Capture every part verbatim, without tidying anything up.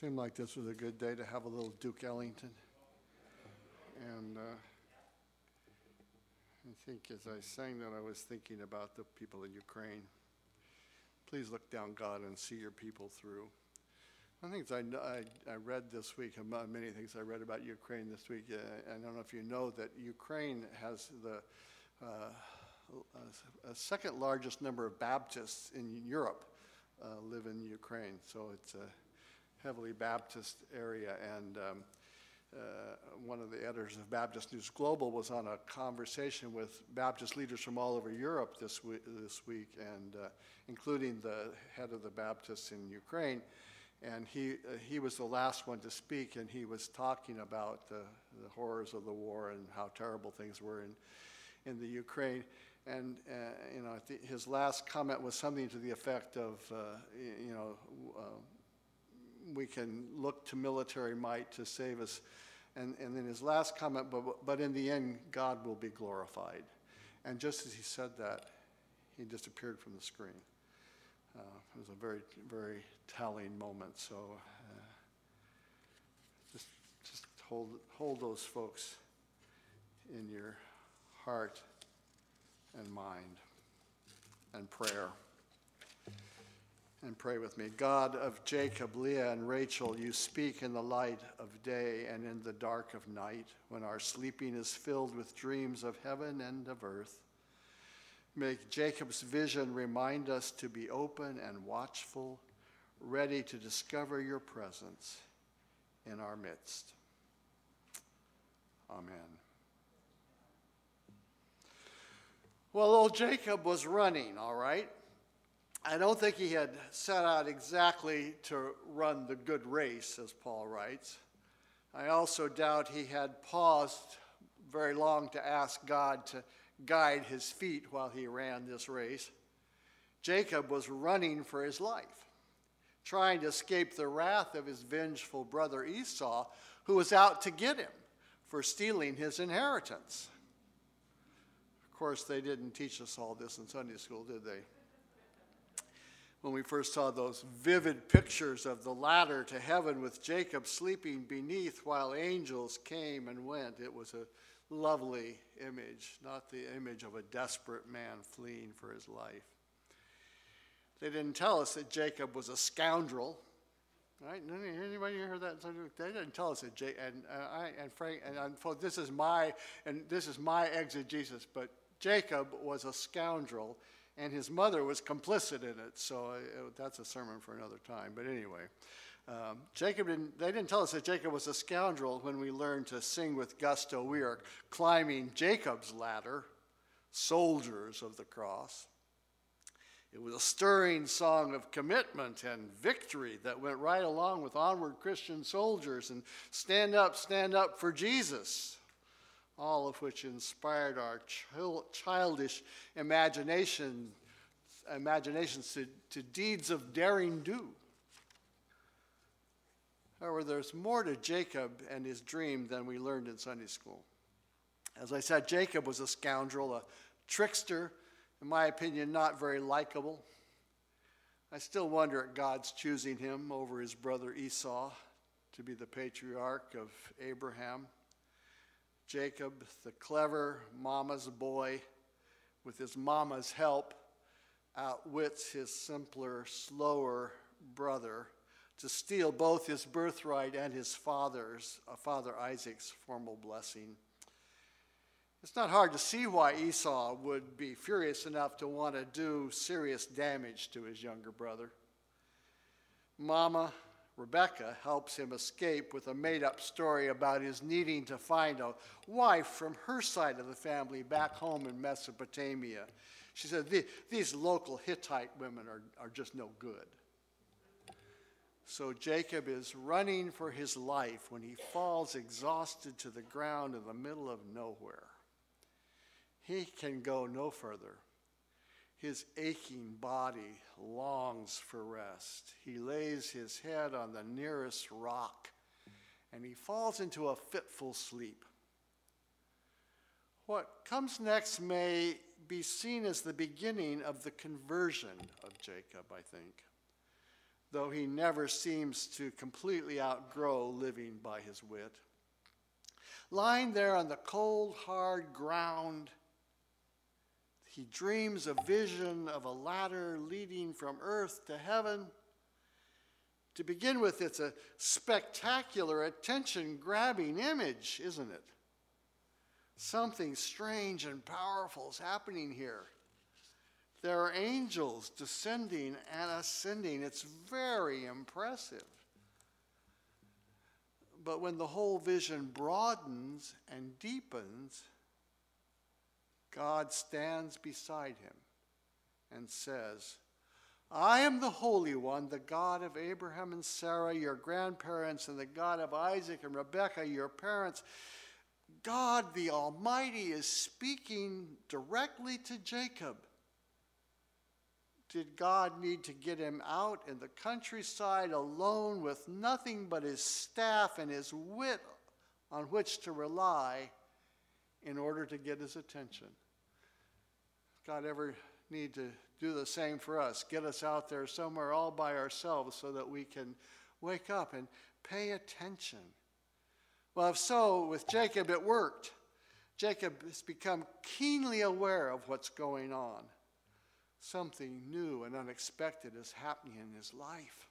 Seemed like this was a good day to have a little Duke Ellington. And uh, I think as I sang that, I was thinking about the people in Ukraine. Please look down, God, and see your people through. One of the things I, I, I read this week, among many things I read about Ukraine this week, uh, I don't know if you know that Ukraine has the uh, a second largest number of Baptists in Europe uh, live in Ukraine. So it's a heavily Baptist area. And um, uh, one of the editors of Baptist News Global was on a conversation with Baptist leaders from all over Europe this week, this week and uh, including the head of the Baptists in Ukraine. And he, uh, he was the last one to speak, and he was talking about the, the horrors of the war and how terrible things were in, in the Ukraine. And, uh, you know, th his last comment was something to the effect of, uh, you know, uh, we can look to military might to save us. And, and then his last comment, but, but in the end, God will be glorified. And just as he said that, he disappeared from the screen. Uh, it was a very, very telling moment. So uh, just, just hold, hold those folks in your heart and mind and prayer. And pray with me. God of Jacob, Leah, and Rachel, you speak in the light of day and in the dark of night, when our sleeping is filled with dreams of heaven and of earth. Make Jacob's vision remind us to be open and watchful, ready to discover your presence in our midst. Amen. Well, old Jacob was running, all right? I don't think he had set out exactly to run the good race, as Paul writes. I also doubt he had paused very long to ask God to guide his feet while he ran this race. Jacob was running for his life, trying to escape the wrath of his vengeful brother Esau, who was out to get him for stealing his inheritance. Of course, they didn't teach us all this in Sunday school, did they? When we first saw those vivid pictures of the ladder to heaven with Jacob sleeping beneath while angels came and went, it was a lovely image, not the image of a desperate man fleeing for his life. They didn't tell us that Jacob was a scoundrel, right? Anybody heard that? They didn't tell us that. Jacob, and uh, I and Frank and, and this is my and this is my exegesis, but Jacob was a scoundrel, and his mother was complicit in it. So uh, that's a sermon for another time. But anyway. Um, Jacob didn't, they didn't tell us that Jacob was a scoundrel when we learned to sing with gusto. We are climbing Jacob's ladder, soldiers of the cross. It was a stirring song of commitment and victory that went right along with onward Christian soldiers and stand up, stand up for Jesus, all of which inspired our chil childish imagination, imaginations to, to deeds of daring do. However, there's more to Jacob and his dream than we learned in Sunday school. As I said, Jacob was a scoundrel, a trickster, in my opinion, not very likable. I still wonder at God's choosing him over his brother Esau to be the patriarch of Abraham. Jacob, the clever mama's boy, with his mama's help, outwits his simpler, slower brother to steal both his birthright and his father's, uh, father Isaac's formal blessing. It's not hard to see why Esau would be furious enough to want to do serious damage to his younger brother. Mama, Rebecca, helps him escape with a made-up story about his needing to find a wife from her side of the family back home in Mesopotamia. She said, these local Hittite women are, are just no good. So Jacob is running for his life when he falls exhausted to the ground in the middle of nowhere. He can go no further. His aching body longs for rest. He lays his head on the nearest rock, and he falls into a fitful sleep. What comes next may be seen as the beginning of the conversion of Jacob, I think. though he never seems to completely outgrow living by his wit. Lying there on the cold, hard ground, he dreams a vision of a ladder leading from earth to heaven. To begin with, it's a spectacular, attention-grabbing image, isn't it? Something strange and powerful is happening here. There are angels descending and ascending. It's very impressive. But when the whole vision broadens and deepens, God stands beside him and says, I am the Holy One, the God of Abraham and Sarah, your grandparents, and the God of Isaac and Rebekah, your parents. God the Almighty is speaking directly to Jacob. Did God need to get him out in the countryside alone with nothing but his staff and his wit on which to rely in order to get his attention? God ever need to do the same for us? Get us out there somewhere all by ourselves so that we can wake up and pay attention. Well, if so, with Jacob it worked. Jacob has become keenly aware of what's going on. Something new and unexpected is happening in his life.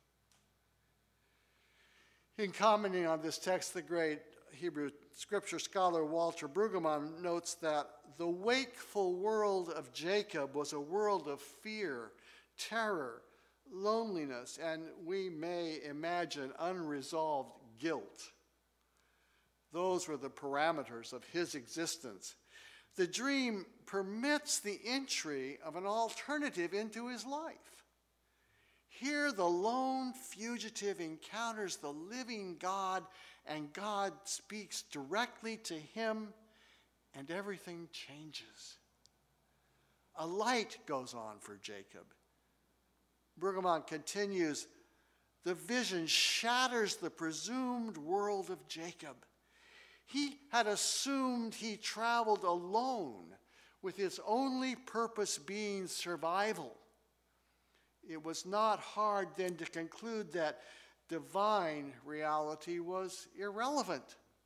In commenting on this text, the great Hebrew scripture scholar Walter Brueggemann notes that the wakeful world of Jacob was a world of fear, terror, loneliness, and we may imagine unresolved guilt. Those were the parameters of his existence. The dream permits the entry of an alternative into his life. Here, the lone fugitive encounters the living God, and God speaks directly to him, and everything changes. A light goes on for Jacob. Brueggemann continues, the vision shatters the presumed world of Jacob. He had assumed he traveled alone, with his only purpose being survival. It was not hard then to conclude that divine reality was irrelevant.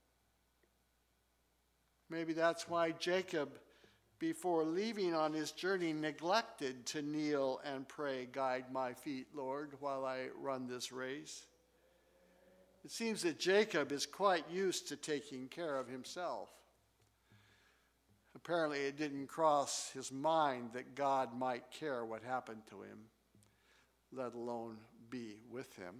Maybe that's why Jacob, before leaving on his journey, neglected to kneel and pray, guide my feet, Lord, while I run this race. It seems that Jacob is quite used to taking care of himself. Apparently, it didn't cross his mind that God might care what happened to him, let alone be with him.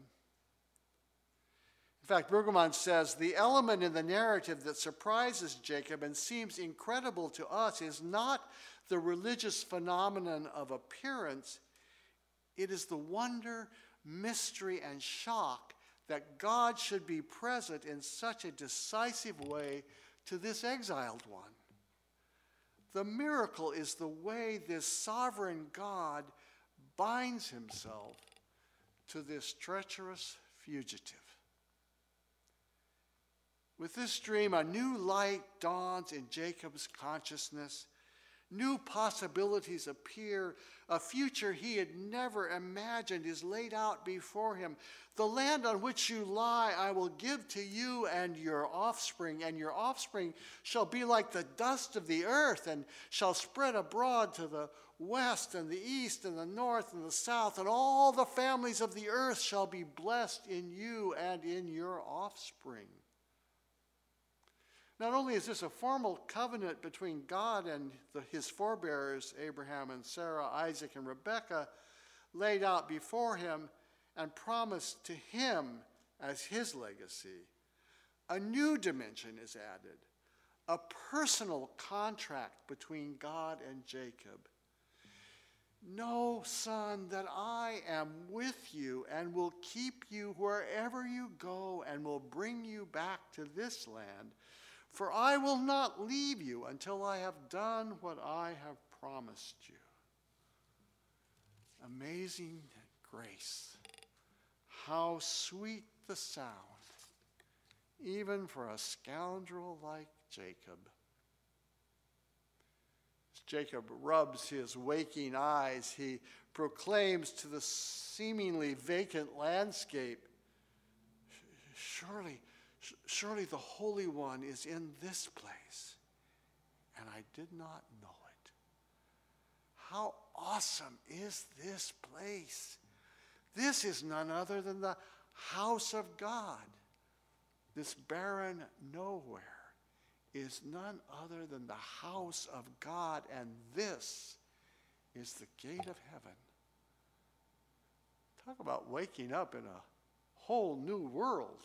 In fact, Brueggemann says, the element in the narrative that surprises Jacob and seems incredible to us is not the religious phenomenon of appearance. It is the wonder, mystery, and shock that God should be present in such a decisive way to this exiled one. The miracle is the way this sovereign God binds himself to this treacherous fugitive. With this dream, a new light dawns in Jacob's consciousness. New possibilities appear. A future he had never imagined is laid out before him. The land on which you lie I will give to you and your offspring, and your offspring shall be like the dust of the earth, and shall spread abroad to the west and the east and the north and the south, and all the families of the earth shall be blessed in you and in your offspring. Not only is this a formal covenant between God and the, his forebears, Abraham and Sarah, Isaac and Rebekah, laid out before him and promised to him as his legacy, a new dimension is added, a personal contract between God and Jacob. Know, son, that I am with you and will keep you wherever you go and will bring you back to this land. For I will not leave you until I have done what I have promised you. Amazing grace. How sweet the sound, even for a scoundrel like Jacob. As Jacob rubs his waking eyes. He proclaims to the seemingly vacant landscape, surely, surely the Holy One is in this place, and I did not know it. How awesome is this place? This is none other than the house of God. This barren nowhere is none other than the house of God, and this is the gate of heaven. Talk about waking up in a whole new world.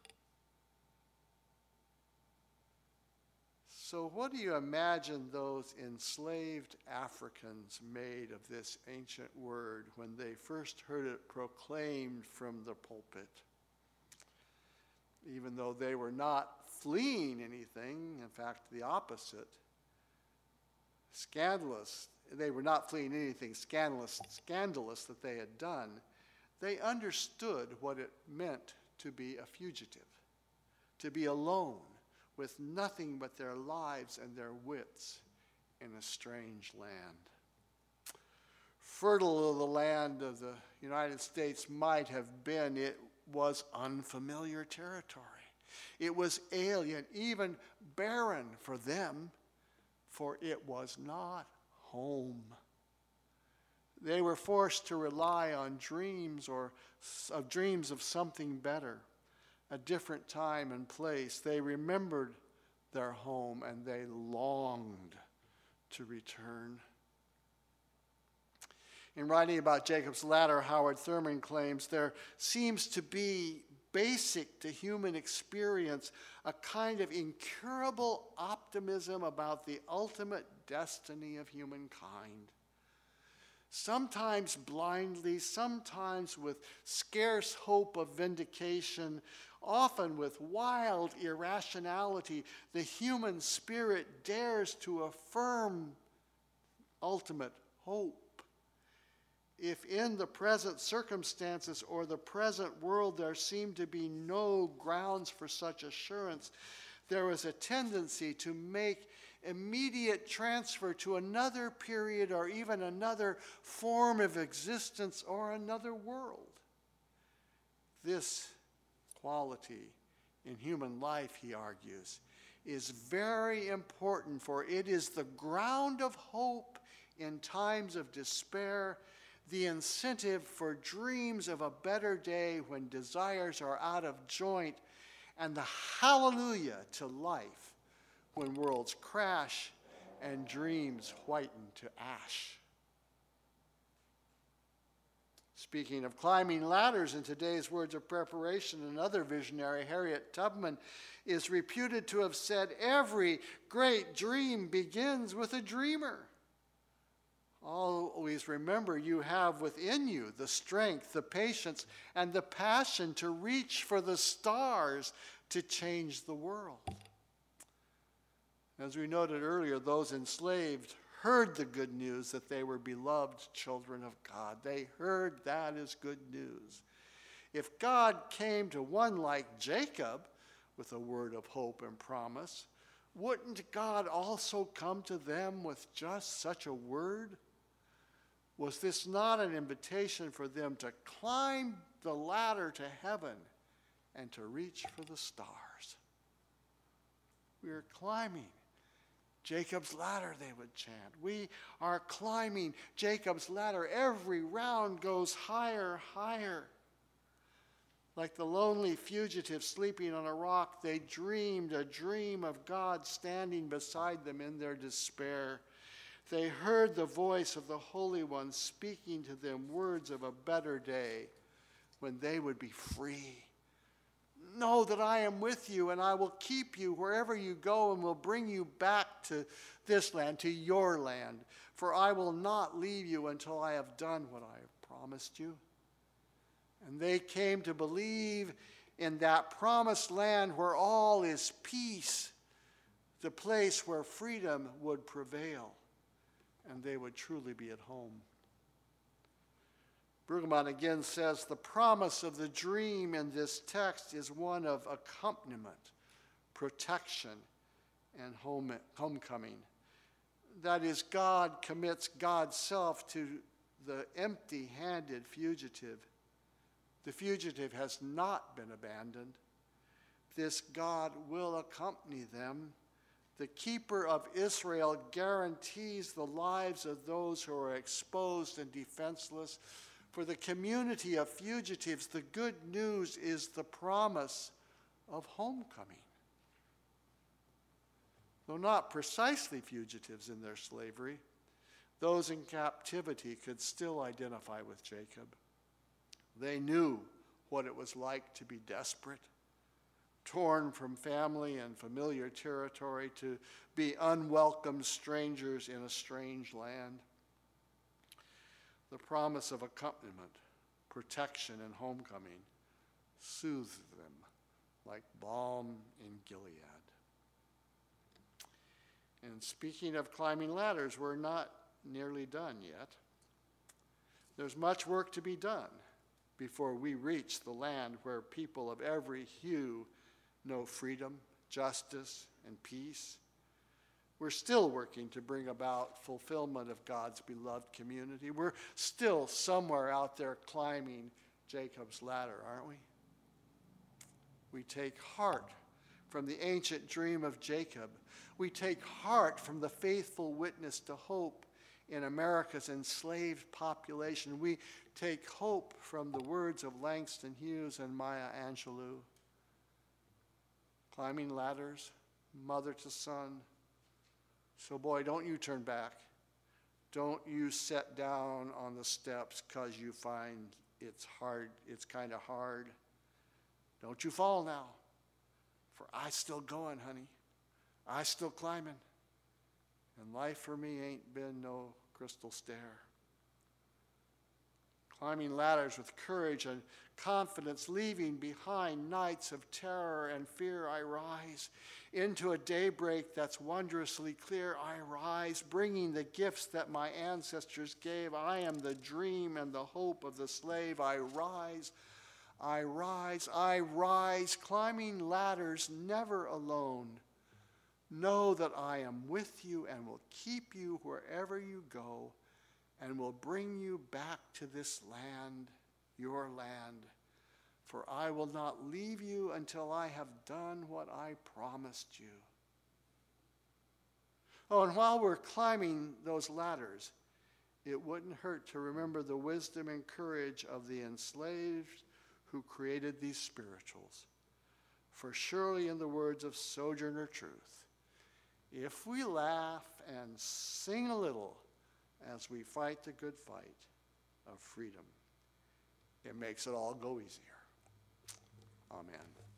So what do you imagine those enslaved Africans made of this ancient word when they first heard it proclaimed from the pulpit? Even though they were not fleeing anything, in fact, the opposite, scandalous, they were not fleeing anything scandalous, scandalous that they had done, they understood what it meant to be a fugitive, to be alone with nothing but their lives and their wits in a strange land. Fertile the land of the United States might have been, it was unfamiliar territory. It was alien, even barren for them, for it was not home. They were forced to rely on dreams or of dreams of something better, a different time and place. They remembered their home and they longed to return. In writing about Jacob's ladder, Howard Thurman claims there seems to be basic to human experience a kind of incurable optimism about the ultimate destiny of humankind. Sometimes blindly, sometimes with scarce hope of vindication, often with wild irrationality, the human spirit dares to affirm ultimate hope. If in the present circumstances or the present world there seem to be no grounds for such assurance, there is a tendency to make immediate transfer to another period or even another form of existence or another world. This quality in human life, he argues, is very important, for it is the ground of hope in times of despair, the incentive for dreams of a better day when desires are out of joint, and the hallelujah to life when worlds crash and dreams whiten to ash. Speaking of climbing ladders, in today's words of preparation, another visionary, Harriet Tubman, is reputed to have said, "Every great dream begins with a dreamer." Always remember, you have within you the strength, the patience, and the passion to reach for the stars to change the world. As we noted earlier, those enslaved heard the good news that they were beloved children of God. They heard that is good news. If God came to one like Jacob with a word of hope and promise, wouldn't God also come to them with just such a word? Was this not an invitation for them to climb the ladder to heaven and to reach for the stars? We are climbing Jacob's ladder, they would chant. We are climbing Jacob's ladder. Every round goes higher, higher. Like the lonely fugitive sleeping on a rock, they dreamed a dream of God standing beside them in their despair. They heard the voice of the Holy One speaking to them words of a better day when they would be free. Know that I am with you, and I will keep you wherever you go and will bring you back to this land, to your land. For I will not leave you until I have done what I have promised you. And they came to believe in that promised land where all is peace, the place where freedom would prevail, and they would truly be at home. Brueggemann again says, the promise of the dream in this text is one of accompaniment, protection, and home, homecoming. That is, God commits God's self to the empty-handed fugitive. The fugitive has not been abandoned. This God will accompany them. The keeper of Israel guarantees the lives of those who are exposed and defenseless. For the community of fugitives, the good news is the promise of homecoming. Though not precisely fugitives in their slavery, those in captivity could still identify with Jacob. They knew what it was like to be desperate, torn from family and familiar territory, to be unwelcome strangers in a strange land. The promise of accompaniment, protection, and homecoming soothed them like balm in Gilead. And speaking of climbing ladders, we're not nearly done yet. There's much work to be done before we reach the land where people of every hue know freedom, justice, and peace. We're still working to bring about fulfillment of God's beloved community. We're still somewhere out there climbing Jacob's ladder, aren't we? We take heart from the ancient dream of Jacob. We take heart from the faithful witness to hope in America's enslaved population. We take hope from the words of Langston Hughes and Maya Angelou. Climbing ladders, mother to son. So boy, don't you turn back. Don't you sit down on the steps because you find it's hard, it's kind of hard. Don't you fall now, for I still going, honey. I still climbing. And life for me ain't been no crystal stair. Climbing ladders with courage and confidence, leaving behind nights of terror and fear, I rise into a daybreak that's wondrously clear. I rise, bringing the gifts that my ancestors gave. I am the dream and the hope of the slave. I rise, I rise, I rise, climbing ladders never alone. Know that I am with you and will keep you wherever you go, and will bring you back to this land, your land. For I will not leave you until I have done what I promised you. Oh, and while we're climbing those ladders, it wouldn't hurt to remember the wisdom and courage of the enslaved who created these spirituals. For surely, in the words of Sojourner Truth, if we laugh and sing a little as we fight the good fight of freedom, it makes it all go easier. Amen.